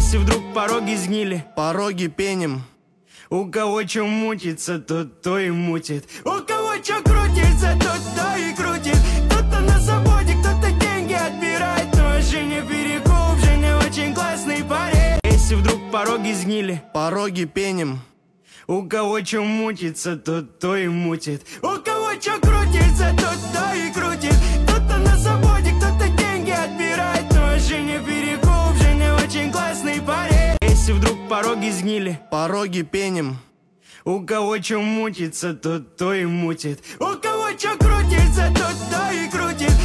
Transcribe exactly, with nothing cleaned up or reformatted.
Если вдруг пороги сгнили, пороги пеним. У кого чё мутится, тот то и мутит. У кого чё крутится, тот то и крутит. Кто-то на заводе, кто-то деньги отбирает. Но Женя Перекуп, Женя очень классный парень. Если вдруг пороги сгнили, пороги пеним. У кого чё мутится, тот то и мутит. У кого чё крутится, тот то и крутит. Кто-то на заводе, кто-то деньги отбирает. Но Женя Перекуп, Женя очень классный парень. Если вдруг пороги сгнили, пороги пеним. у кого чё мутится, тот то и мутит. У кого чё крутится, тот то и крутит.